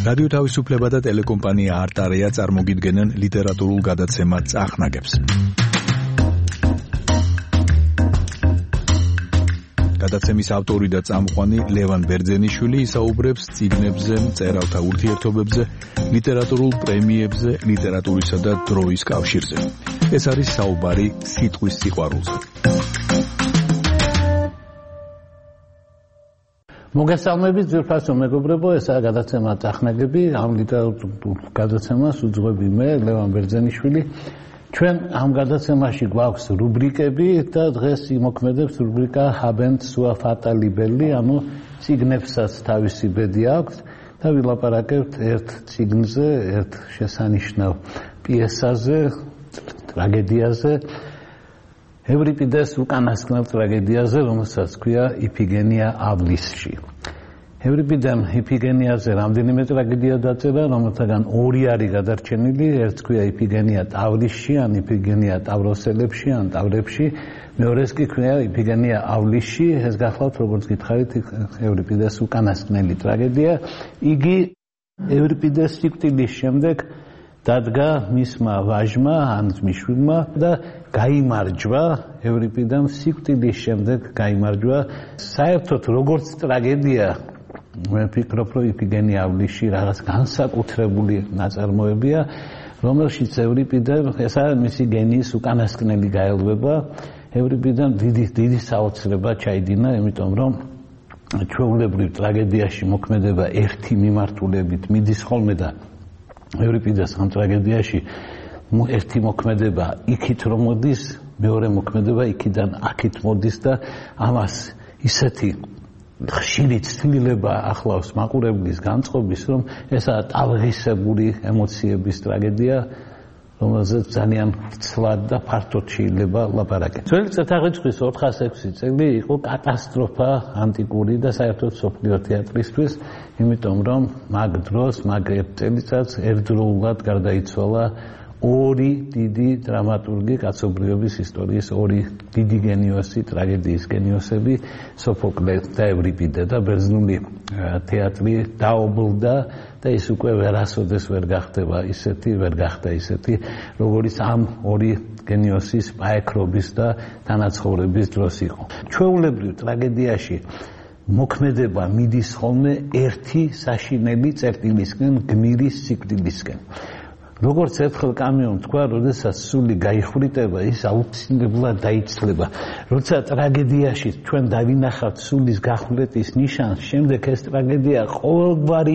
რადიო თავისუფლება და ტელეკომპანია არტარია წარმოგიდგენენ ლიტერატურულ გადაცემა წახნაგებს. გადაცემის ავტორი და წამყვანი ლევან ბერძენიშვილი ისაუბრებს წიგნებზე, მწერალთა ურთიერთობებზე, ლიტერატურულ პრემიებზე, ლიტერატურისა და დროის კავშირზე. ეს არის საუბარი სიტყვის სიყვარულზე. მოგესალმებით ძვირფასო მეგობრებო, ესაა გადაცემა წახნაგები, ამ ლიტერატურულ გადაცემას უძღვები მე, ლევან ბერძენიშვილი. ჩვენ ამ გადაცემაში გვაქვს რუბრიკები და დღეს იმოქმედებს რუბრიკა Habent sua fata libelli, ანუ წიგნებსაც თავისი ბედი აქვს და ვილაპარაკებთ ერთ წიგნზე, ერთ შესანიშნავ პიესაზე, ტრაგედიაზე, ევრიპიდეს უკანასკნელ ტრაგედიაზე, რომელსაც ქვია იფიგენიაავლისში. ევრიპიდემ იფიგენიაზე რამდენიმე ტრაგედია დაწერა, რომელთაგან ორი არის გადარჩენილი, ერთს ქვია იფიგენია ტავლისში, ან იფიგენია ტავროსელებში, ან ტავრებში, მეორეს კი ქვია იფიგენიაავლისში, ეს გახლავთ, როგორც გითხარით, ევრიპიდეს უკანასკნელი ტრაგედია. იგი ევრიპიდეს სიკვდილის შემდეგ დადგა მისმა ვაჟმა, ან ძმისშვილმა და გაიმარჯვა ევრიპიდემ სიკვდილის შემდეგ გაიმარჯვა. საერთოდ როგორც ტრაგედია, მე ვფიქრობ, რომ იფიგენიაავლისში რაღაც განსაკუთრებული ნაწარმოებია, რომელშიც ევრიპიდემ, ეს არის მისი გენიის უკანასკნელი გაელვება, ევრიპიდემ დიდი საოცრება ჩაიდინა, იმიტომ რომ ჩვეულებრივ ტრაგედიაში მოქმედება ერთი მიმართულებით მიდის ხოლმე და ევრიპიდეს ამ ტრაგედიაში ერთი მოქმედება იქით რომ მოდის, მეორე მოქმედება იქიდან აქით მოდის და ამას ისეთი ხშირი ცვლილება ახლავს მაყურებლის განწყობის, რომ ესაა ტალღისებული ემოციების ტრაგედია, რომელზეც ძალიან ცლად და ფართოდ შეიძლება ლაპარაკი. ძველი წელთაღრიცხვის 406 წელი იყო კატასტროფა ანტიკური და საერთოდ მსოფლიო თეატრისთვის, იმიტომ რომ მაგ დროს, მაგ წელიწადს ერთდროულად გარდაიცვალა ორი დიდი დრამატურგი კაცობრიობის ისტორიის, ორი დიდი გენიოსი, ტრაგედიის გენიოსები, სოფოკლე და ევრიპიდე და ბერძნული თეატრი დაობლდა და ის უკვე ვერასოდეს ვერ გახდება ისეთი, როგორც ამ ორი გენიოსის პაექრობის და თანაცხოვრების დროს იყო. ჩვეულებრივ ტრაგედიაში მოქმედება მიდის ხოლმე ერთი საშინელი წერტილისკენ, გმირის სიკვდილისკენ. როგორც ერთხელ კამიომ თქვა, როდესაც სული გაიხვრიტება, ის აუცილებლად დაიცლება. როცა ტრაგედიაში ჩვენ დავინახავთ სულის გახვრეტის ნიშანს, შემდეგ ეს ტრაგედია ყოველგვარი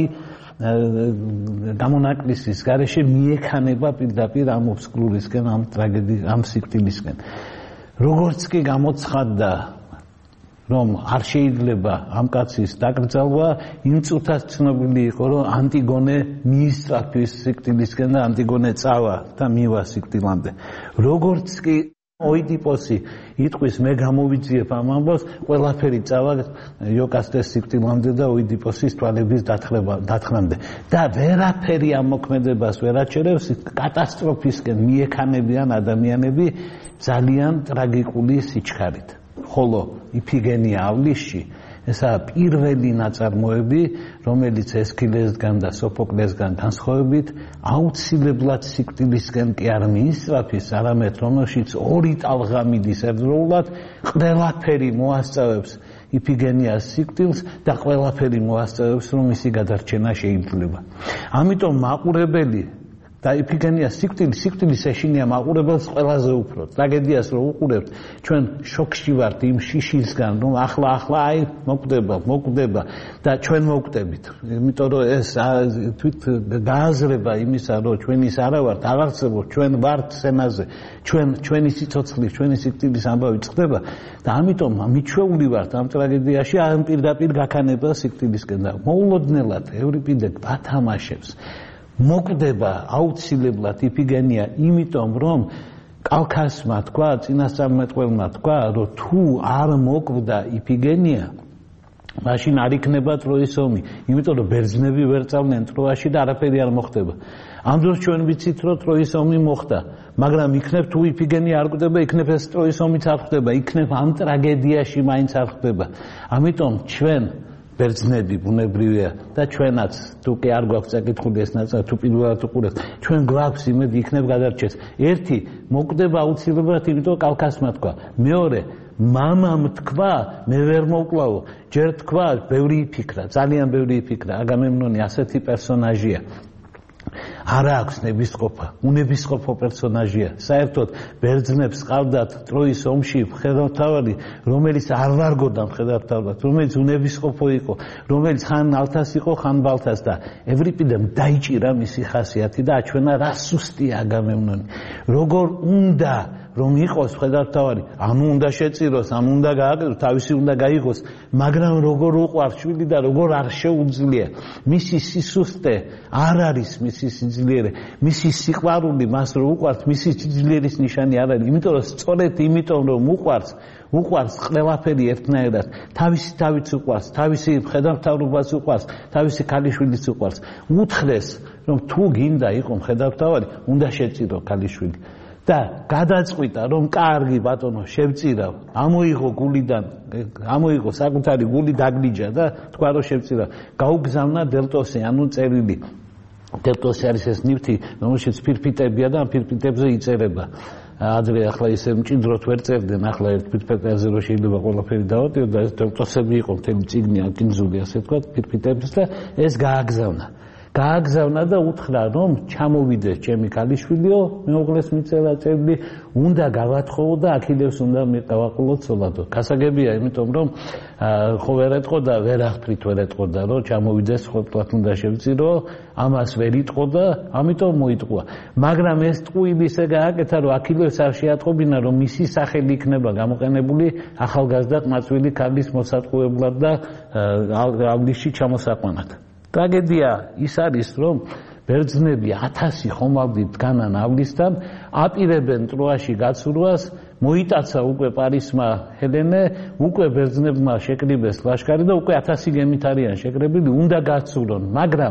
გამონაკლისის გარეშე მიექანება პირდაპირ ამ ობსკურისკენ, ამ სიკვდილისკენ. როგორც კი გამოცხადდა, რომ არ შეიძლება ამ კაცის დაკრძალვა, იმ წუთას ცნობილი იყო, რომ ანტიგონე მიისწრაფვის სიკვდილისკენ და ანტიგონე წავა და მივა სიკვდილამდე. როგორც კი ოიდიპოსი იტყვის, მე გამოვიძიებ ამ ამბავს, ყველაფერი წავა იოკასტეს სიკვდილამდე და ოიდიპოსის თვალების დათხრამდე. და ვერაფერი ამ მოქმედებას ვერ აჩერებს, კატასტროფისკენ მიექანებიან ადამიანები ძალიან ტრაგიკული სიჩქარით. ხოლო იფიგენიაავლისში ესაა პირველი ნაწარმოები, რომელიც ესქილესგან და სოფოკლესგან განსხვავებით აუცილებლად სიკვდილისკენ კი არ მიისწრაფის, არამედ რომელშიც ორი ტალღა მიდის ერთდროულად, ყველაფერი მოასწავებს იფიგენიას სიკვდილს და ყველაფერი მოასწავებს, რომ მისი გადარჩენა შეიძლება. ამიტომ მაყურებელი და იფიგენიას სიკვდილის ეშინია მაყურებელს ყველაზე უფრო. ტრაგედიას რო უყურებთ, ჩვენ შოქში ვართ იმ შიშისგან, რომ ახლა აი მოკვდება და ჩვენ მოკვდებით. იმიტომ რომ ეს თვით გააზრება იმისა, რომ ჩვენ ის არა ვართ, არ არსებობს, ჩვენ ვართ სცენაზე, ჩვენი სიცოცხლის, ჩვენი სიკვდილის ამბავი წყდება და ამიტომ მიჩვეული ვართ ამ ტრაგედიაში, ამ პირდაპირ გაქანება სიკვდილისკენ და მოულოდნელად ევრიპიდე გათამაშებს. მოკვდება აუცილებლად იფიგენია, იმიტომ რომ კალქასმა თქვა, წინასწარმეტყველმა თქვა, რომ თუ არ მოკვდა იფიგენია, მაშინ არ იქნება ტროის ომი, იმიტომ რომ ბერძნები ვერ წავდნენ ტროაში და არაფერი არ მოხდება. ამ დროს ჩვენ ვიცით, რომ ტროის ომი მოხდა, მაგრამ იქნებ თუ იფიგენია არ კვდება, იქნებ ეს ტროის ომიც არ ხდება, იქნებ ამ ტრაგედიაში მაინც არ ხდება. ამიტომ ჩვენ ბერძნები ბუნებრივია და ჩვენაც თუ კი არ გვაქვს წაკითხული ეს ნაწილი თუ პირველად უყურებთ ჩვენ გვაქვს იმედი იქნებ გადარჩეს ერთი მოკვდება აუცილებლად იმიტომ კალკასმა თქვა მეორე მამამ თქვა მე ვერ მოვკლავო ჯერ თქვა ბევრი იფიქრა ძალიან ბევრი იფიქრა აგამემნონი ასეთი პერსონაჟია არა აქვს ნებისყოფა უნებისყოფო პერსონაჟია საერთოდ ბერძნებს ყავდათ ტროის ომში მხედართმთავარი რომელიც არ ვარგოდა მხედართმთავრად რომელიც უნებისყოფო იყო რომელიც ხან ალთას იყო ხან ბალთას და ევრიპიდემ დაიჭირა მისი ხასიათი და აჩვენა რა სუსტია აგამემნონი როგორ უნდა რომ იყოს მხედართმთავარი ანუ უნდა შეწიროს ანუ უნდა გააკეთოს თავისი უნდა გაიღოს მაგრამ როგორ უყვარს შვილი და როგორ არ შეუძლია მისი სისუსტე არ არის მისი სიძლიერე მისი სიყვარული მას რო უყვარს მისი სიძლიერის ნიშანი არ არის იმიტომ რომ სწორედ იმიტომ რომ უყვარს ყველაფერი ერთნაირად თავისი თავიც უყვარს თავისი მხედართმთავრობას უყვარს თავისი ქალიშვილიც უყვარს უთხრეს რომ თუ გინდა იყო მხედართმთავარი უნდა შეწირო ქალიშვილი და გადაწყვიტა რომ კარგი ბატონო შევწირავ ამოიღო გულიდან ამოიღო საკუთარი გული დაგლიჯა და თქვა რომ შევწირავ გაუგზავნა დელტოსი ანუ წერილი დელტოსი არის ეს ნივთი რომელშიც ფირფიტებია და ფირფიტებზე იწერება ადრე ახლა ისე მჭიდროდ ვერ წერდნენ ახლა ერთ ფირფიტებზე რო შეიძლება ყველაფერი დავატიო და ეს დელტოსები იყო მთელი წიგნი აკინძული ასე თქვა ფირფიტებს და ეს გააგზავნა და უთხრა რომ ჩამოვიდეს ჩემი ქალიშვილიო მეუღლეს მიწელა წერილი უნდა გავათხოვო და აქილევს უნდა მიყავაყოლო ცოლადო გასაგებია იმიტომ რომ ხო ვერ ეტყოდა ვერაფრით ვერ ეტყოდა რომ ჩამოვიდეს ხოლმე უნდა შევწირო ამას ვერ იტყოდა ამიტომ მოიტყვა მაგრამ ეს ტყუილი ისე გააკეთა რომ აქილევს არ შეატყობინა რომ მისი სახელი იქნება გამოყენებული ახალგაზრდა ყმაწვილი ქალის მოსატყუებლად და ავლისში ჩამოსაყვანად ტრაგედია ის არის რომ ბერძნები 1000 ხომალდით განანავლისთან აპირებენ ტროაში გაცურვას მოიტაცა უკვე პარისმა ჰელენე უკვე ბერძნებმა შეკრიბეს ლაშქარი და უკვე 1000 გემით არიან შეკრებილი უნდა გაცურონ მაგრამ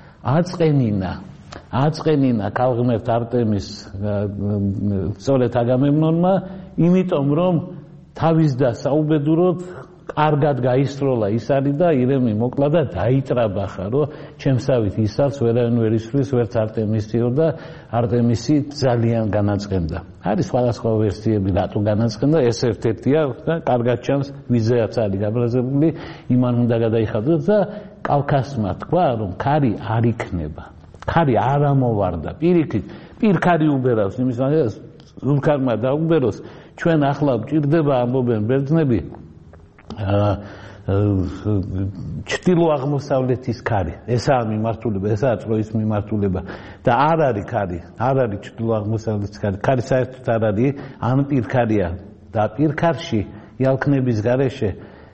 აწყენინა ქალღმერთ არტემის სწორედ აგამემნონმა იმიტომ რომ თავის და საუბედუროდ კარგად გაისროლა ის არის და ირემი მოკლა და დაიტრაბახა რომ ჩემსავით ისარს ვერავინ ვერ ისვრის ვერც არტემისიო და არტემისი ძალიან განაწყენდა არის სხვადასხვა ვერსიები რატო განაწყენდა ეს ერთ-ერთია და კარგად ჩანს ვიზეაც არის გაბრაზებული იმან უნდა გადაიხადოს და კალკასმა თქვა რომ ქარი არ იქნება ქარი არ ამოვარდა პირიქით პირქარი უბერავს იმის ზულქარმა დაუბეროს ჩვენ ახლა ჭირდება ამბობენ ბერძნები ჩtildeო აღმოსავლეთის ქარი ესაა მიმართულება ესაა ტროის მიმართულება და არ არის ქარი არ არის ჩtildeო აღმოსავლეთის ქარი საერთოდ არ არის ან პირქარია და პირქარში იალქნების გარეშე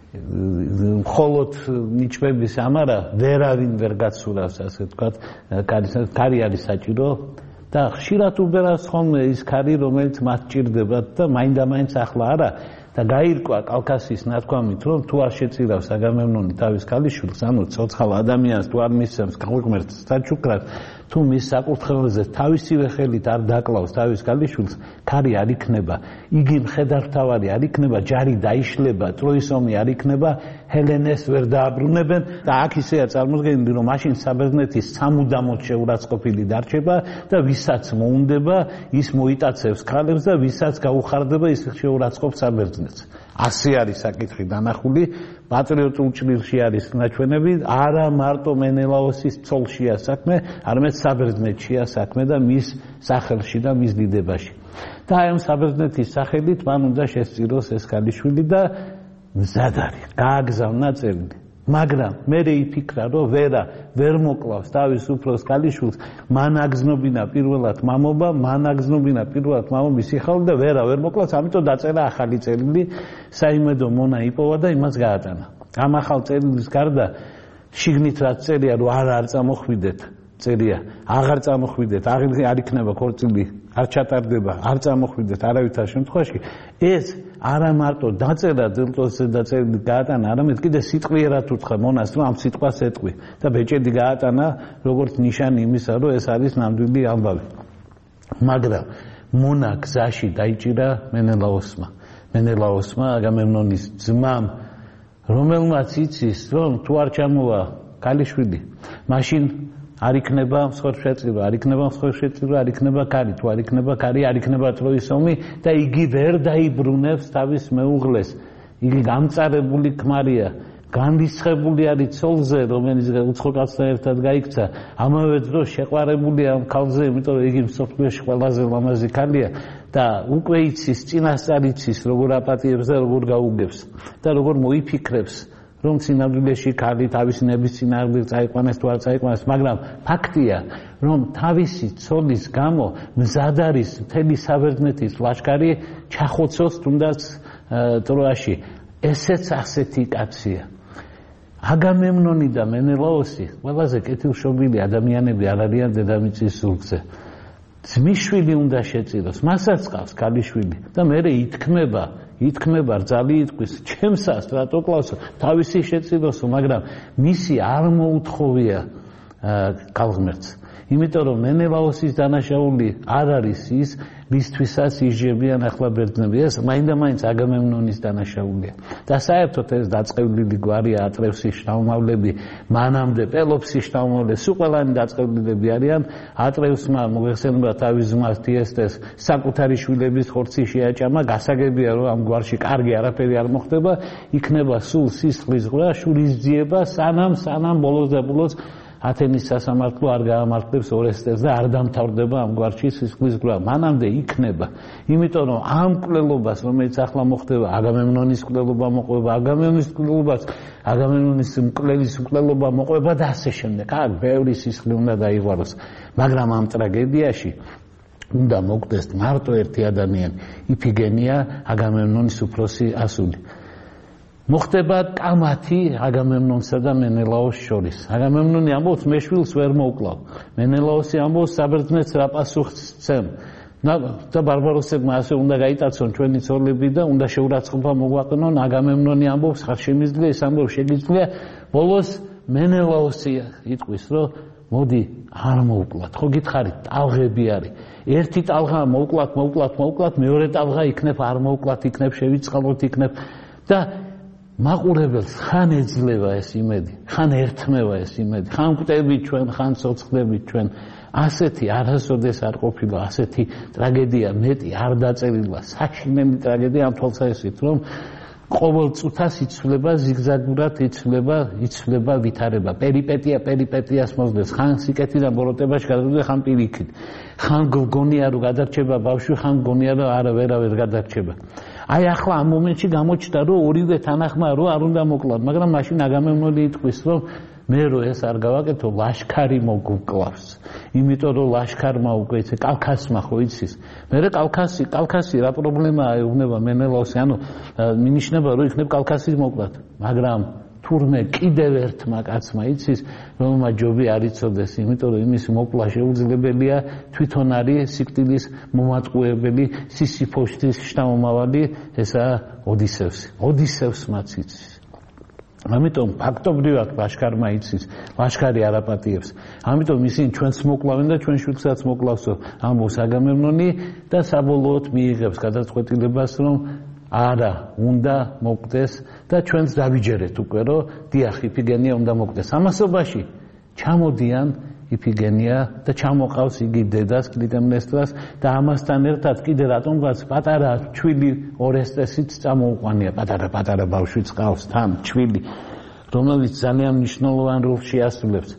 მხოლოდ ნიჩბების ამარა ვერავინ ვერ გაცურავს ასე ვთქვათ ქარი არის საჭირო და ხშირად უბერავს ხოლმე ის ქარი რომელიც მათ ჭირდებათ და მაინდა-მაინც ახლა არა და გაირკვა კალკასის ნათქვამით რომ თუ არ შეწირავს აგამემნონი თავის ქალიშვილს ანუ ცოცხალ ადამიანს თუ არ მისცემს ქალღმერთს საჩუქრად თუ მის საკურთხეველზე თავისივე ხელით არ დაკლავს თავის ქალიშვილს ქარი არ იქნება იგი მხედართმთავარი არ იქნება ჯარი დაიშლება ტროის ომი არ იქნება ჰელენეს ვერ დააბრუნებენ და აქ ისეა წარმოდგენილი რომ მაშინ საბერძნეთის სამუდამოდ შეურაცხყოფილი დარჩება და ვისაც მოუნდება ის მოიტაცებს ქალებს და ვისაც გაუხარდება ის შეურაცხყოფს საბერძნეთს ასე არის საკითხი დანახული პატრიოტულ ჭრილში არის ნაჩვენები არა მარტო მენელაოსის ცოლშია საქმე არამედ საბერძნეთშია საქმე და მის სახელში და მის დიდებაში და აი ამ საბერძნეთის სახელით მან უნდა შესწიროს ეს ქალიშვილი და მზად არის გააგზავნა წერილი მაგრამ მე იფიქრა რომ ვერ მოკლავს თავის უფროს ქალიშვილს მან აგზნობინა პირველად მამობა მან აგზნობინა პირველად მამობის სიხალე და ვერ მოკლავს ამიტომ დაწერა ახალი წერილი საიმედო მონა იპოვა და იმას გაატანა ამ ახალ წერილის გარდა შიგნით რაც წერია რომ არ წამოხვიდეთ წერია აღარ წამოხვიდეთ არ იქნება ქორწილი არ ჩატარდება არ წამოხვიდეთ არავითარ შემთხვევაში ეს არა მარტო დაწერა დელტოსზე დაწერილი გაატანა არამედ კიდე სიტყვიერად უთხრა მონას რომ ამ სიტყვას ეტყვი და ბეჭედი გაატანა როგორც ნიშანი იმისა რომ ეს არის ნამდვილი ამბავი მაგრამ მონა გზაში დაიჭირა მენელაოსმა აგამემნონის ძმამ რომელმაც იცის რომ თუ არ ჩამოვა კალიშვილი მაშინ არ იქნება მსხვერპლშეწირო, არ იქნება მსხვერპლშეწირო, არ იქნება კარი, თუ არ იქნება კარი, არ იქნება ტროის ომი და იგი ვერ დაიბრუნებს თავის მეუღლეს. იგი გამწარებული ქმარია, განრისხებული არის ცოლზე, რომელიც უცხო კაცთან ერთად გაიქცა, ამავე დროს შეყვარებულია ამ ქალზე, იმიტომ რომ იგი მსოფლიოში ყველაზე ლამაზი ქალია და უკვე იცის, წინასწარ იცის, როგორ აპატიებს და როგორ გაუგებს და როგორ მოიფიქრებს რომ სინამდვილეში ქალი თავისი ნების წინააღმდეგ წაიყვანეს თუ არ წაიყვანეს, მაგრამ ფაქტია, რომ თავისი ცოლის გამო მზად არის მთელი საბერძნეთის ლაშქარი ჩახოცოს თუნდაც ტროაში. ესეც ასეთი კაცია. აგამემნონი და მენელაოსი ყველაზე კეთილშობილი ადამიანები არ არიან დედამიწის ზურგზე. ძმისშვილი უნდა შეწიროს, მასაც ყავს ქალიშვილი და მერე ითქმება რძალი იტყვის ჩემსას რატო კლავსო თავისი შეწიროსო, მაგრამ მისი არ მოუთხოვია ქალღმერთს. იმიტომ რომ მენელაოსის დანაშაული არ არის ის, ვისთვისაც ижებიან ახლა ბერძნები. ეს მაინდა-მაინც აგამემნონის დანაშაულია. და საერთოდ ეს დაწყევლილი გვარია ატრევსის შთამომავლები, მანამდე პელოფსის შთამომავლები, სულ ყველანი დაწყევლილები არიან. ატრევსმა მოიხსენება თავის ძმას თიესტეს საკუთარი შვილების ხორცი შეაჭამა, გასაგებია რომ ამ გვარში კარგი არაფერი არ მოხდება, იქნება სულ სისხლის ღვრა, შურისძიება, სანამ ბოლოს და ბოლოს ათენის სასამართლო არ გაამართლებს ორესტეს და არ დამთავრდება ამ გვარში სისხლის ღვრა. მანამდე იქნება. იმიტომ რომ ამ მკვლელობას, რომელიც ახლა მოხდება, აგამემნონის მკვლელობა მოყვება, აგამემნონის მკვლელის მკვლელობა მოყვება და ასე შემდეგ. აქ ბევრი სისხლი უნდა დაიღვაროს. მაგრამ ამ ტრაგედიაში უნდა მოკვდეს მარტო ერთი ადამიანი, იფიგენია, აგამემნონის უფროსი ასული. მოხდება კამათი აგამემნონსა და მენელაოს შორის. აგამემნონი ამბობს მე შვილს ვერ მოვკლავ. მენელაოსი ამბობს საბერძნეთს რა პასუხს სცემ. და ბარბაროსებმა ასე უნდა გაიტაცონ ჩვენი ცოლები და უნდა შეურაცხყოფა მოგვაყენონ. აგამემნონი ამბობს ხარ შემიძლია, ეს ამბობს შეგიძლია. ბოლოს მენელაოსი იტყვის რომ მოდი არ მოვკლათ. ხო გითხარით, ტალღები არის. ერთი ტალღა მოვკლათ, მეორე ტალღა იქნებ არ მოვკლათ, იქნებ შევიწყალოთ, იქნებ და მაყურებელს ხან ეძლევა ეს იმედი, ხან ერთმევა ეს იმედი, ხან გვტებით ჩვენ, ხან ცოცხლებით ჩვენ. ასეთი არასოდეს არ ყოფილა, ასეთი ტრაგედია მეტი არ დაწერილა, საშინელი ტრაგედია ამ თვალსაზრისით, რომ ყოველ წუთას იცვლება ზიგზაგურად, იცვლება ვითარება. პერიპეტიას მოსდევს, ხან სიკეთიდან ბოროტებაში გადადოდა, ხან პირიქით. ხან გონია რომ გადარჩება ბავშვი, ხან გონია რომ არა ვერავერ გადარჩება. აი ახლა ამ მომენტში გამოჩნდა რომ ორივე თანახმა რომ არ უნდა მოკლათ, მაგრამ მაშინ აგამემნონი იტყვის რომ მე რო ეს არ გავაკეთო, ლაშქარი მოგუკლავს. იმიტომ რომ ლაშქარმა უკვე იცი კალქასმა ხო იცის. მერე კალქასი რა პრობლემაა ეუბნება მენელაოსი, ანუ მინიშნება რომ იქნებ კალქასის მოკლათ, მაგრამ თურმე კიდევ ერთმა კაცმა იცის რომ ჯობი არ იცოდეს, იმიტომ რომ იმის მოკლა შეუძლებელია, თვითონ არის სიკვდილის მომატყუებელი, სისიფოსის შთამომავალი, ესაა ოდისევსმაც იცის. ამიტომ ფაქტობრივად ლაშქარმა იცის, ლაშქარი არ აპატიებს. ამიტომ ისინი ჩვენს მოკლავენ და ჩვენ შვილსაც მოკლავსო, ამბობს აგამემნონი და საბოლოოდ მიიღებს გადაწყვეტილებას, რომ არა, უნდა მოკვდეს და ჩვენს დავიჯერეთ უკვე, რომ დიახ, იფიგენია უნდა მოკვდეს. ამასობაში ჩამოდიან იფიგენია და ჩამოყავს იგი დედას კლიტემნესტრას და ამასთან ერთად კიდე რატომღაც პატარა ჩვილი ორესტესიც წამოუყვანია, პატარა ბავშვიც ყავს თან ჩვილი, რომელიც ძალიან მნიშვნელოვან როლს შეასრულებს.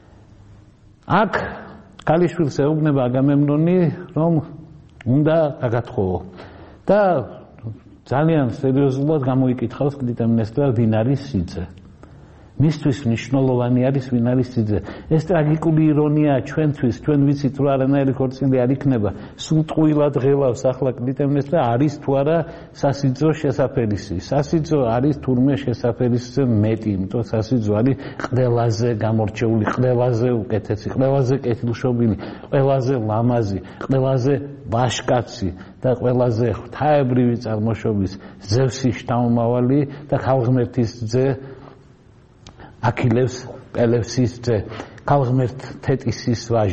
აქ ქალიშვილს ეუბნება აგამემნონი, რომ უნდა დაგათხოვო და ძალიან სერიოზულად გამოიკითხავს კლიტემნესტრა ვინ არის სიძე. მისთვის მნიშვნელოვანი არის ვინ არის სიძე. ეს ტრაგიკული ირონია ჩვენთვის, ჩვენ ვიცით რომ არანაირი ქორწილი არ იქნება, სულ ტყუილად ღელავს ახლა კლიტემნესტრა არის თუ არა სასიძო შესაფერისი. სასიძო არის თურმე შესაფერისზე მეტი, იმიტომ სასიძო არის ყველაზე გამორჩეული, ყველაზე უკეთესი, ყველაზე კეთილშობილი, ყველაზე ლამაზი, ყველაზე ვაშკაცი და ყველაზე ღვთაებრივი წარმოშობის ზევსის შთამომავალი და ქალღმერთის ძე აქილევს პელევსის ძე, ქალღმერთ თეტისის ვაჟი.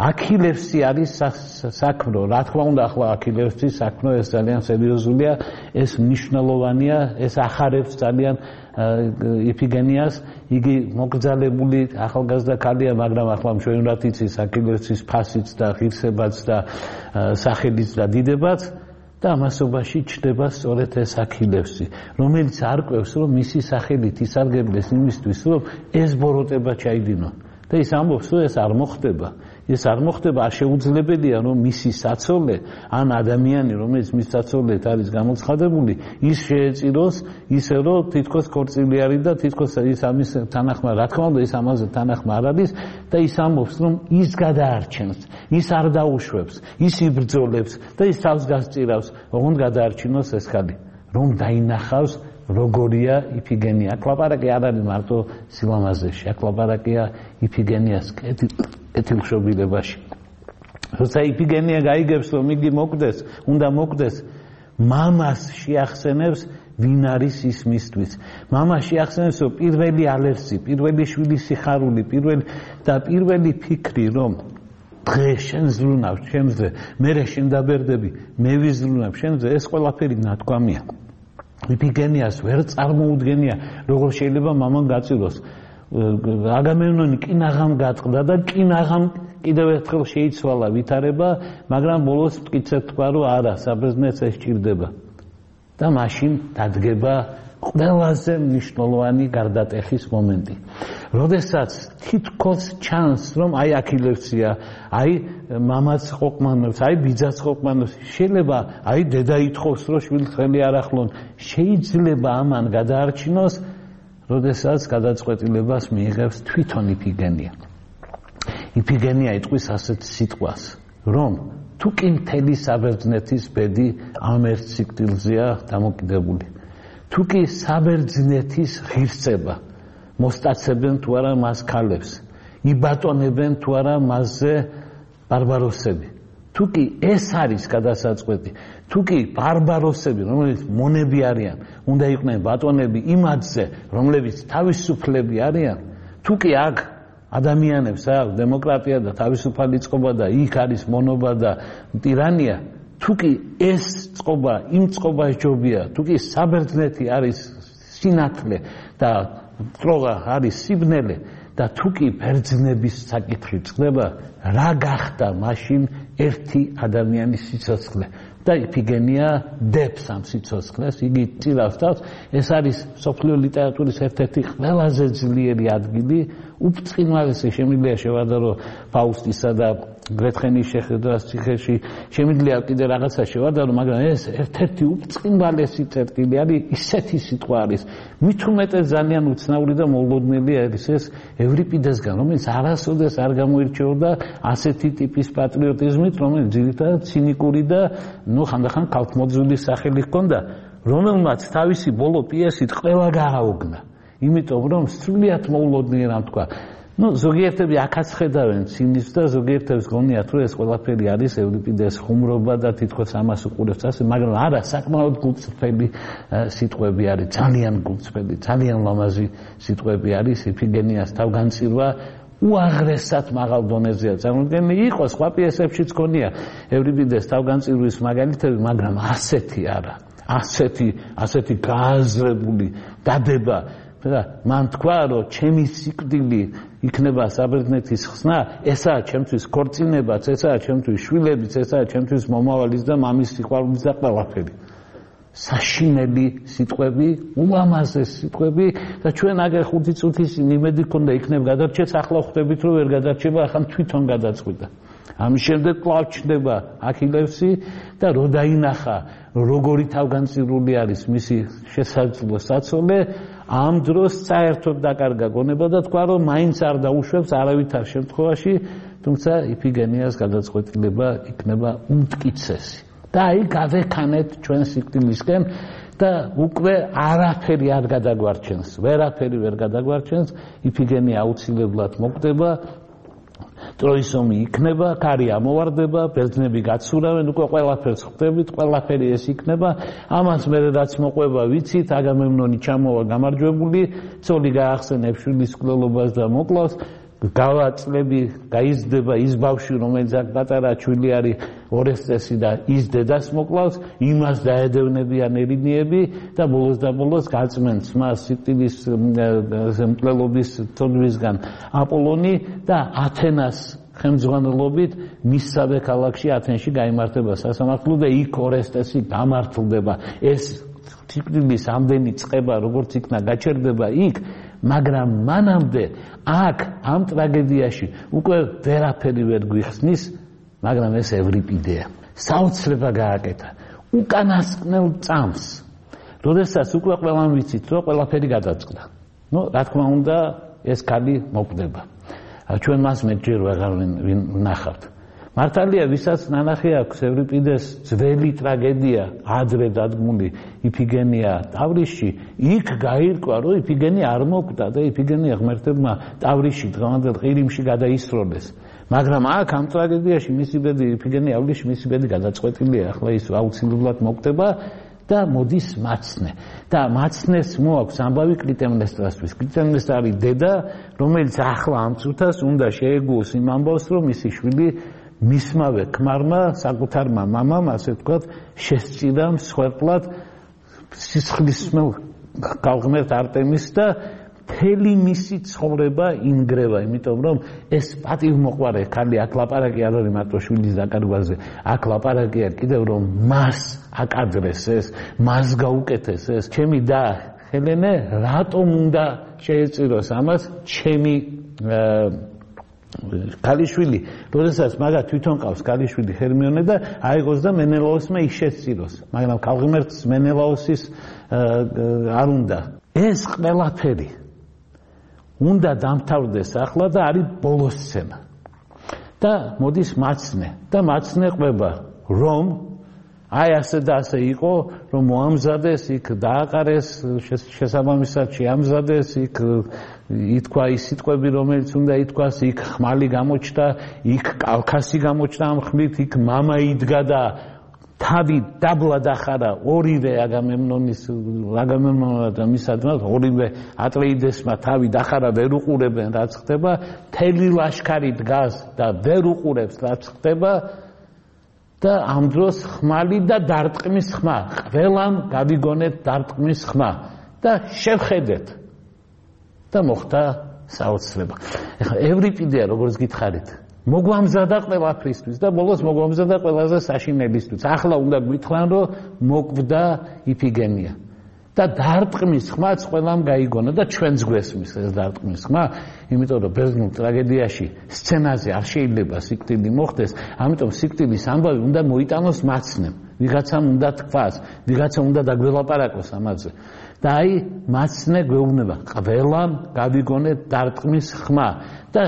აქილევსი არის საქმრო, რა თქმა უნდა, ახლა აქილევსის საქმრო ეს ძალიან სერიოზულია, ეს მნიშვნელოვანია, ეს ახარებს ძალიან იფიგენიას, იგი მოკრძალებული ახალგაზრდა ქალია, მაგრამ ახლა მშვენივრად იცის აქილევსის ფასიც და ღირსებაც და სახელიც და დიდებაც და ამასობაში ჩნდება სწორედ ეს აქილევსი, რომელიც არკვევს, რომ მისი სახელით ისარგებლეს იმისთვის, რომ ეს ბოროტება ჩაიდინონ. და ის ამბობს, რომ ეს არ მოხდება. ეს არ მოხდება, არ შეუძლებელია, რომ მისი საცოლე, ან ადამიანი, რომელიც მის საცოლედ არის გამოცხადებული, ის შეეწიროს ისე, რომ თითქოს ქორწილი არის და თითქოს ის ამის თანახმა, რა თქმა უნდა, ის ამაზე თანახმა არ არის და ის ამბობს, რომ ის გადაარჩენს, ის არ დაუშვებს, ის იბრძოლებს და ის თავს გასწირავს, ოღონდ გადაარჩინოს ეს ხალი, რომ დაინახავს როგორია იფიგენია. აქ ლაპარაკი არ არის მარტო სილამაზეში, აქ ლაპარაკია იფიგენიას კეთილშობილებაში. როცა იფიგენია გაიგებს, რომ იგი მოკდეს, უნდა მოკდეს, მამას შეახსენებს, ვინ არის ის მისთვის. მამა შეახსენებს, რომ პირველი ალერსი, პირველი შვილის სიხარული, პირველი ფიქრი, რომ დღე შენ ზრუნავ ჩემზე, მერე შენ დაბერდები, მე ვიზრუნავ შენზე, ეს ყველაფერი ნათქვამია. იფიგენიას ვერ წარმოუდგენია, როგორ შეიძლება მამამ გაწიროს. აგამემნონი კინაღამ გაწყდა და კინაღამ კიდევ ერთხელ შეიცვალა ვითარება, მაგრამ ბოლოს მტკიცედ თქვა, რომ არა, საბერძნეთს ეს სჭირდება. და მაშინ დადგება ყველაზე მნიშვნელოვანი გარდატეხის მომენტი. როდესაც თითქოს ჩანს, რომ აი აქილევსია, აი მამაც ყოყმანობს, აი ბიძაც ყოყმანობს, შეიძლება აი დედა ითხოვს, რომ შვილს ხელი არ ახლონ, შეიძლება ამან გადაარჩინოს, როდესაც გადაწყვეტილებას მიიღებს თვითონ იფიგენია. იფიგენია იტყვის ასეთ სიტყვას, რომ თუ კი მთელი საბერძნეთის ბედი ამ ერთ სიკვდილზეა დამოკიდებული. თუ კი საბერძნეთის ღირსება მოსტაცებენ თუ არა მას ქალებს, იბატონებენ თუ არა მასზე ბარბაროსები. თუ კი ეს არის გადასაწყვეტი, თუ კი ბარბაროსები, რომლებიც მონები არიან, უნდა იყვნენ ბატონები იმათზე, რომლებიც თავისუფლები არიან, თუ კი აქ ადამიანებს აქვს დემოკრატია და თავისუფალი წყობა და იქ არის მონობა და ტირანია, თუ კი ეს წყობა იმ წყობას ჯობია, თუ კი საბერძნეთი არის სინათლე და ტროღა არის სიბნელე და თუ კი ბერძნების საკითხი წყდება, რა გახდა მაშინ ერთი ადამიანის სიცოცხლე და იფიგენია დებს ამ სიცოცხლეს, იგი წილავს თავს. ეს არის მსოფლიო ლიტერატურის ერთ-ერთი ყველაზე ძლიერი ადგილი, უბწყინვალესი. შემიძლია შევადარო ფაუსტისა და გრეთხენის შეხედვას ციხეში, შემიძლია კიდე რაღაცა შევადარო, მაგრამ ეს ერთ-ერთი უბწყინვალესი წერტილი არის, ისეთი სიტყვა არის. მით უმეტეს ძალიან უცნაური და მოულოდნელი არის ეს ევრიპიდესგან, რომელიც არასოდეს არ გამოირჩეოდა ასეთი ტიპის პატრიოტიზმით, რომელიც ძირითადად ცინიკური და ხანდახან ქალთმოძღვრის სახელი ჰქონდა, რომელმაც თავისი ბოლო პიესით ყველა გააოგნა. იმიტომ რომ სრულიად მოულოდნელად თქვა. ზოგიერთები აქაც ხედავენ ცინიზმს და ზოგიერთებს გონიათ, რომ ეს ყველაფერი არის ევრიპიდეს ხუმრობა და თითქოს ამას უყურებს ასე, მაგრამ არა, საკმაოდ გულწრფელი სიტყვები არის, ძალიან გულწრფელი, ძალიან ლამაზი სიტყვები არის. იფიგენიას თავგანწირვა უაღრესად მაღალ დონეზეა წარმოდგენილი. იყო სხვა პიესებშიც გონია ევრიპიდეს თავგანწირვის მაგალითები, მაგრამ ასეთი არა. ასეთი გააზრებული დადება და მან თქვა, რომ ჩემი სიკვდილი იქნება საბერძნეთის ხსნა, ესაა ჩემთვის ქორწინებაც, ესაა ჩემთვის შვილებიც, ესაა ჩემთვის მომავალიც და მამის სიყვარულიც და ყველაფერი. საშინელი სიტყვები, ულამაზეს სიტყვები და ჩვენ აგერ 5 წუთის იმედი ქონდა იქნებ გადარჩეს, ახლა ხვდებით, რომ ვერ გადარჩება, ახლა თვითონ გადაწყვიტა. ამის შემდეგ კვლავ ჩნდება აქილევსი და რო დაინახა, როგორი თავგანწირული არის მისი შესაძლო საცოლე, ამ დროს საერთოდ დაკარგა გონება და თქვა, რომ მაინც არ დაუშვებს არავითარ შემთხვევაში, თუმცა იფიგენიას გადაწყვეტილება იქნება უმტკიცესი. და აი გავექანეთ ჩვენ სიკვდილისკენ და უკვე არაფერი არ გადაგვარჩენს, ვერაფერი ვერ გადაგვარჩენს, იფიგენია აუცილებლად მოკვდება, ტროის ომი იქნება, კარი ამოვარდება, ბერძნები გაცურავენ, უკვე ყველაფერს ხვდებით, ყველაფერი ეს იქნება. ამას მერე რაც მოყვება ვიცით, აგამემნონი ჩამოვა გამარჯვებული, ცოლი გაახსენებს შვილის მკვლელობას და მოკლავს გავაწლები გაიზრდება ის ბავშვი რომელიც აქ პატარა ჩვილი არის ორესტესი და ის დედას მოკლავს იმას დაედევნებიან ერინიები და ბოლოს გაწმენს მას სიკვდილის მკვლელობის თოვლისგან აპოლონი და ათენას ხელმძღვანელობით მისსავე ქალაქში ათენში გაიმართება სასამართლო და იქ ორესტესი გამართლდება ეს სიკვდილის ამდენი წყება როგორც იქნა გაჩერდება იქ მაგრამ მანამდე აქ ამ ტრაგედიაში უკვე ვერაფერი ვერ გვიხსნის მაგრამ ეს ევრიპიდეა საოცრება გააკეთა უკანასკნელ წამს როდესაც უკვე ყველამ ვიცით რომ ყველაფერი გადაწყდა რა თქმა უნდა ეს ქალი მოკვდება ჩვენ მას მეტჯერ ვეღარ ვნახავთ მართალია ვისაც ნანახი აქვს ევრიპიდეს ძველი ტრაგედია ადრე დადგმული იფიგენია ტავრისში იქ გაირკვა რომ იფიგენია არ მოკვდა და იფიგენია ღმერთებმა ტავრისში დღევანდელ ყირიმში გადაისროლეს მაგრამ აქ ამ ტრაგედიაში მისი ბედი იფიგენია ავლისში მისი ბედი გადაწყვეტილია ახლა ის აუცილებლად მოკვდება და მოდის მაცნე და მაცნეს მოაქვს ამბავი კლიტემნესტრასთვის კლიტემნესტრა არის დედა რომელიც ახლა ამ წუთას უნდა შეეგუოს იმ ამბავს რომ მისი შვილი მისმავე ქმარმა საკუთარმა მამამ ასე ვთქვათ შესწირა მსხვერპლად სისხლისმელ ქალღმერთ არტემის და მთელი მისი ცხოვრება ინგრევა იმიტომ რომ ეს პატივმოყვარე ქალი აქ ლაპარაკი არ არის მარტო შვილის დაკარგვაზე აქ ლაპარაკია კიდევ რომ მას აკადრეს ეს მას გაუკეთეს ეს ჩემი და ჰელენე რატომ უნდა შეეწიროს ამას ჩემი ქალიშვილი როდესაც მაგა თვითონ ყავს ქალიშვილი ჰერმიონე და აიღოს და მენელაოსმა ის შეწიროს მაგრამ ქალღმერთს მენელაოსის არ უნდა ეს ყველაფერი უნდა დამთავრდეს ახლა და არის ბოლოს სცენა და მოდის მაცნე და მაცნე ყვება რომ აი ასე და ასე იყო რომ მოამზადეს იქ დააყარეს შესაბამისად შეამზადეს იქ ითქვა ის სიტყვები რომელიც უნდა ითქვას იქ ხმალი გამოჩნდა იქ კალქასი გამოჩნდა ამ ხმით იქ მამა იდგა და თავი დაბლა დახარა ორივე აგამემნონა და მისადმად ორივე ატრეიდესმა თავი დახარა ვერ უყურებენ რაც ხდება მთელი ლაშქარი დგას და ვერ უყურებს რაც ხდება და ამ დროს ხმალი და დარტყმის ხმა ყველამ გავიგონეთ დარტყმის ხმა და შევხედეთ და მოხდა საოცრება ეხლა ევრიპიდეა როგორც გითხარით მოგვამზადა ყველაფრისთვის და ბოლოს მოგვამზადა ყველაზე საშინელისთვის ახლა უნდა გვითხრან რომ მოკვდა იფიგენია და დარტყმის ხმაც ყველამ გაიგონა და ჩვენც გვესმის ეს დარტყმის ხმა იმიტომ რომ ბერძნულ ტრაგედიაში სცენაზე არ შეიძლება სიკვდილი მოხდეს ამიტომ სიკვდილის ამბავი უნდა მოიტანოს მაცნემ ვიღაცამ უნდა თქვას ვიღაცამ უნდა დაგველაპარაკოს ამაზე და აი მაცნე გვეუბნება ყველამ გავიგონეთ დარტყმის ხმა და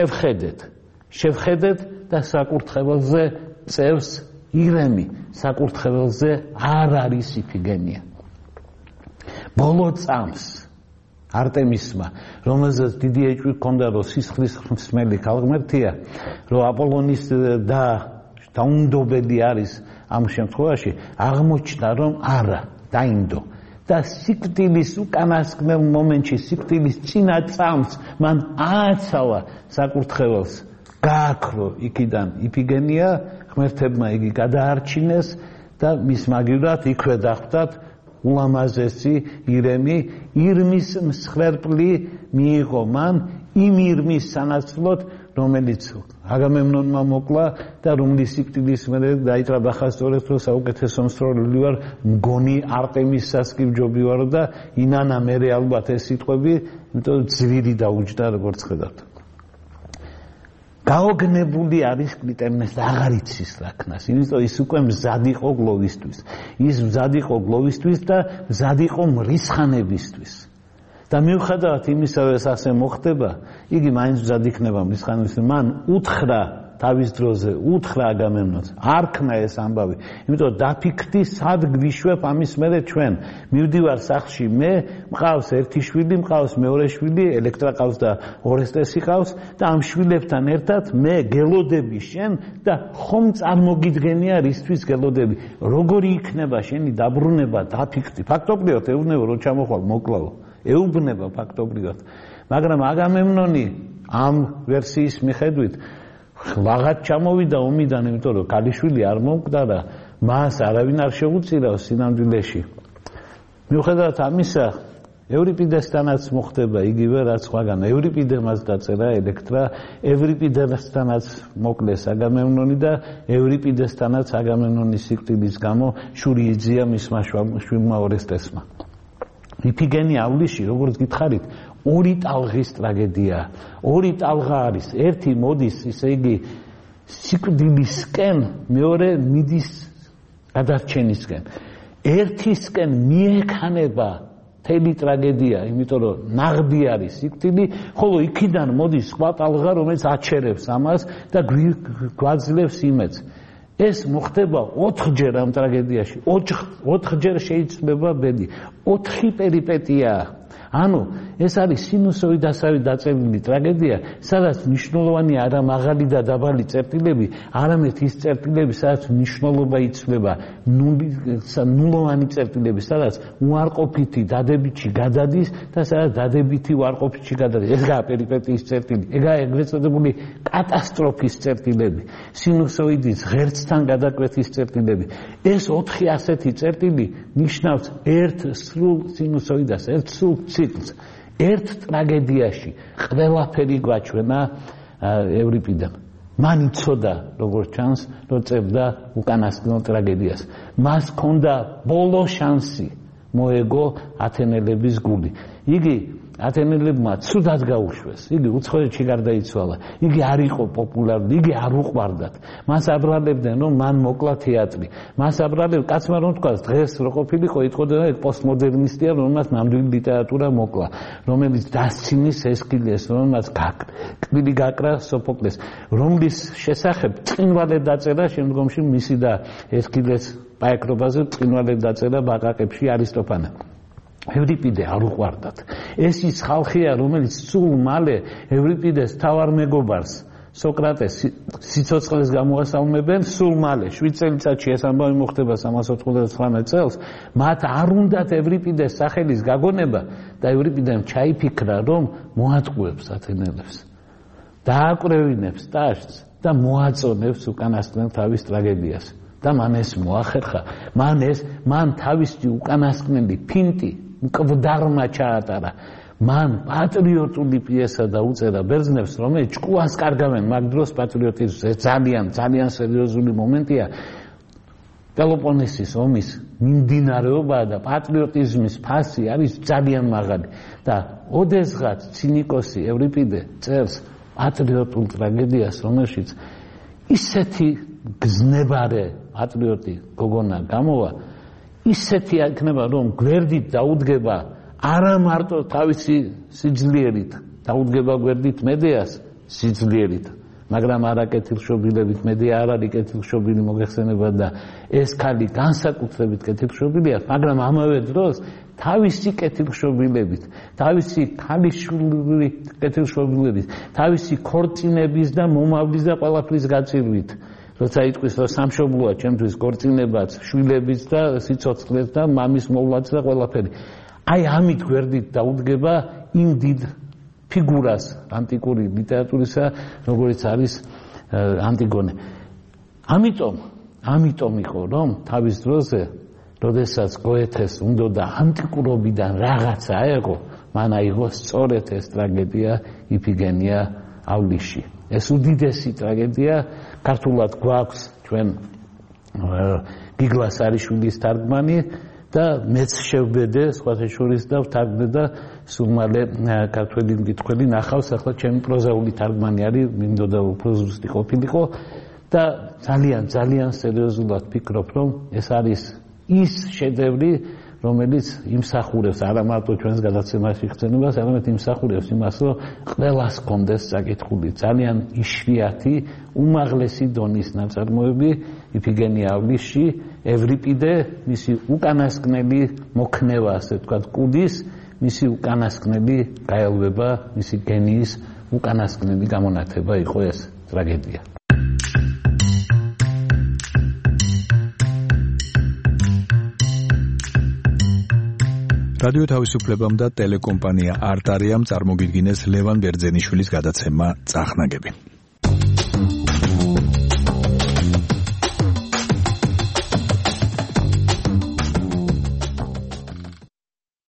შევხედეთ და საკურთხეველზე წევს ირემი საკურთხეველზე არ არის იფიგენია ბოლო წამს არტემისმა რომელზეც დიდი ეჭვი ჰქონდა რომ სისხლის მსმელი ქალღმერთია რომ აპოლონის დაუნდობელი არის ამ შემთხვევაში აღმოჩნდა რომ არა დაინდო და სიკვდილის უკანასკნელ მომენტში სიკვდილის წინა წამს მან ააცავა საკურთხეველს გააქრო იქიდან იფიგენია ღმერთებმა იგი გადაარჩინეს და მის მაგივრად იქვე დახვდათ ულამაზესი ირემი ირმის მსხვერპლი მიიღო მან იმ ირმის სანაცვლოდ რომელიც აგამემნონმა მოკლა და რომლის სიკვდილის მერე დაიტრაბახა სწორედ რომ საუკეთესო მსროლელი ვარ მგონი არტემისსაც კი ვჯობი ვარ და ინანა მერე ალბათ ეს სიტყვები იმიტომ ძვირი დაუჯდა როგორც ხედავთ გაოგნებული არის კლიტემნესტრა აღარ იცის რა ქნას იმიტომ ის უკვე მზად იყო გლოვისთვის ის მზად იყო გლოვისთვის და მზად იყო მრისხანებისთვის და მიუხედავად იმისა რომ ეს ასე მოხდება იგი მაინც მზად იქნება მრისხანებისთვის მან უთხრა თავის დროზე უთხრა აგამემნონს არ ქნა ეს ამბავი იმიტომ დაფიქრდი სად გვიშვებ ამის მერე ჩვენ მივდივარ სახლში მე მყავს ერთი შვილი მყავს მეორე შვილი ელექტრა ყავს და ორესტესი ყავს და ამ შვილებთან ერთად მე გელოდები შენ და ხომ წარმოგიდგენია რისთვის გელოდები როგორი იქნება შენი დაბრუნება დაფიქრდი ფაქტობრივად ეუბნება რომ ჩამოხვალ მოკლავ ეუბნება ფაქტობრივად მაგრამ აგამემნონი ამ ვერსიის მიხედვით ვაღაც ჩამოვიდა ომიდან, იმიტომ რომ ქალიშვილი არ მომკვდარა, მას არავინ არ შეუწირავ სინამდვილეში. მიუხედავად ამისა, ევრიპიდესთანაც მოხდება იგივე რაც სხვაგან. ევრიპიდე მას დაწერა ელექტრა, ევრიპიდესთანაც მოკლეს აგამემნონი და ევრიპიდესთანაც აგამემნონის სიკვდილის გამო შური იძია მისმა შვილმა ორესტესმა. იფიგენი ავლიში, როგორც გითხარით, ორი ტალღის ტრაგედია. ორი ტალღა არის. ერთი მოდის, ისე იგი სიკვდილისკენ, მეორე მიდის გადარჩენისკენ. ერთისკენ მიექანება თელი ტრაგედია, იმიტომ რომ ნაღდი არის სიკვდილი, ხოლო იქიდან მოდის სხვა ტალღა, რომელიც აჩერებს ამას და გვაძლევს იმედს. ეს მოხდება 4ჯერ ამ ტრაგედიაში. 4ჯერ შეიცვლება ბედი. 4 პერიპეტია. ანუ ეს არის სინუსოიდასავით დაწერილი ტრაგედია, სადაც მნიშვნელოვანი არა მაღალი და დაბალი წერტილები, არამედ ის წერტილები, სადაც მნიშვნელობა იცვლება, ნულოვანი წერტილები, სადაც უარყოფითი დადებითში გადადის და სადაც დადებითი უარყოფითში გადადის. ესაა პერიპეტიის წერტილი, ეგაა ეგრეთ წოდებული კატასტროფის წერტილები, სინუსოიდის ღერცთან გადაკვეთის წერტილები. ეს 4 ასეთი წერტილი ნიშნავს ერთ სრულ სინუსოიდას, ერთ სრულ ციკლს. ერთ ტრაგედიაში ყველაფერი გვაჩვენა ევრიპიდემ. მან იცოდა, როგორც ჩანს, რომ წერდა უკანასკნელ ტრაგედიას. მას ჰქონდა ბოლო შანსი მოეგო ათენელების გული. იგი ათენელებმა ცუდად გაუშვეს. იგი უცხოეთში გარდაიცვალა. იგი არ იყო პოპულარული, იგი არ უყვარდათ. მას აბრალებდნენ, რომ მან მოკლა თეატრი. მას აბრალებდნენ, კაცმა რომ თქვას, დღეს რო ყოფილიყო, იტყოდა ეგ პოსტმოდერნისტია, რომელმაც ნამდვილი ლიტერატურა მოკლა, რომელიც დასცინის ესკილეს, რომელმაც კბილი გაკრა სოფოკლეს, რომლის შესახებ წინვალე დაწერა შემდგომში მისი და ესკილეს პაეკრობაზე წინვალე დაწერა ბაყაყებში არისტოფანე. ევრიპიდე არ უყვარდათ. ეს ის ხალხია, რომელიც სულ მალე ევრიპიდეს თავარ მეგობარს სოკრატეს სიცოცხლეს გამოასალმებენ, სულ მალე 7 წელიწადში ეს ამბავი მოხდება 399 წელს. მათ არ უნდათ ევრიპიდეს სახელის გაგონება და ევრიპიდემ ჩაიფიქრა, რომ მოატყუებს ათენელებს. დააკვრევინებს ტაშტს და მოაწონებს უკანასკნელ თავის ტრაგედიას. და მან ეს მოახერხა. მან თავისი უკანასკნელი ფინტი მკვდარმა ჩაატარა. მან პატრიოტული პიესა დაუწერა ბერძნებს, რომელიც ჭკუას კარგავენ მაგ დროს პატრიოტიზმს. ეს ძალიან სერიოზული მომენტია. პელოპონესის ომის მიმდინარეობა და პატრიოტიზმის ფასი არის ძალიან მაღალი. და ოდესღაც ცინიკოსი ევრიპიდე წერს პატრიოტულ ტრაგედიას, რომელშიც ისეთი გზნებარე პატრიოტი გოგონა გამოვა, ისეთი იქნება, რომ გვერდით დაუდგება არა მარტო თავისი სიძლიერით, დაუდგება გვერდით მედეას სიძლიერით, მაგრამ არა კეთილშობილებით. მედეა არ არის კეთილშობილი, მოგეხსენებათ, და ეს ქალი განსაკუთრებით კეთილშობილია, მაგრამ ამავე დროს თავისი კეთილშობილებით, თავისი ქალიშვილი კეთილშობილებით, თავისი ქორწინების და მომავლის და ყველაფრის გაწირვით. როცა იტყვის, რომ სამშობლოა ჩემთვის ქორწინებაც, შვილებიც და სიცოცხლეც და მამის მოვლაც და ყველაფერი. აი ამით გვერდით დაუდგება იმ დიდ ფიგურას ანტიკური ლიტერატურისა, როგორიც არის ანტიგონე. ამიტომ იყო, რომ თავის დროზე, როდესაც გოეთეს უნდა ანტიკურობიდან რაღაცა აეღო, მან აიღო სწორედ ეს ტრაგედია იფიგენია ავლიში. ეს უდიდესი ტრაგედია, ქართულად გვაქვს ჩვენ გიგლას არიშვილის თარგმანი და მეც შევბედე სხვათა შორის და ვთარგმნე და სულ მალე ქართველი მკითხველი ნახავს, ახლა ჩემი პროზაული თარგმანი არის, მინდოდა უფრო ზუსტი ყოფილიყო და ძალიან სერიოზულად ფიქრობ, რომ ეს არის ის შედევრი, რომელიც იმსახურებს არა მარტო ჩვენს გადაცემაში ხსენებას, არამედ იმსახურებს იმას, რომ ყველას კონდეს საკითხული. ძალიან იშვიათი, უმაღლესი დონის ნაწარმოები იფიგენია ავლიში, ევრიპიდე, მისი უკანასკნელი მოქნევა, ასე ვთქვათ, კუდის, მისი უკანასკნელი გაელვება, მისი გენიის უკანასკნელი გამონათება იყო ეს ტრაგედია. რადიო თავისუფლებამ და ტელეკომპანია არტარიამ წარმოგიდგინეს ლევან ბერძენიშვილის გადაცემა წახნაგები.